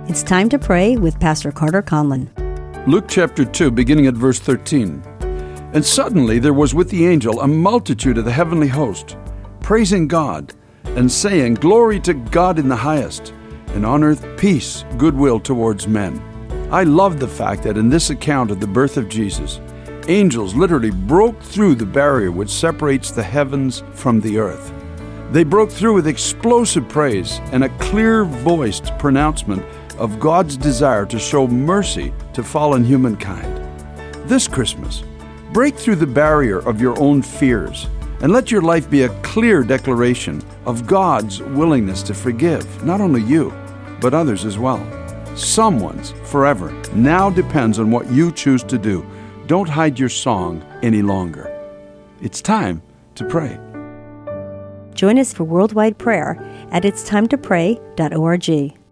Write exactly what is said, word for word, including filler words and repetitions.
It's time to pray with Pastor Carter Conlon. Luke chapter two, beginning at verse thirteen. And suddenly there was with the angel a multitude of the heavenly host, praising God, and saying, Glory to God in the highest, and on earth peace, goodwill towards men. I love the fact that in this account of the birth of Jesus, angels literally broke through the barrier which separates the heavens from the earth. They broke through with explosive praise and a clear-voiced pronouncement of God's desire to show mercy to fallen humankind. This Christmas, break through the barrier of your own fears and let your life be a clear declaration of God's willingness to forgive not only you, but others as well. Someone's forever now depends on what you choose to do. Don't hide your song any longer. It's time to pray. Join us for worldwide prayer at its time to pray dot org.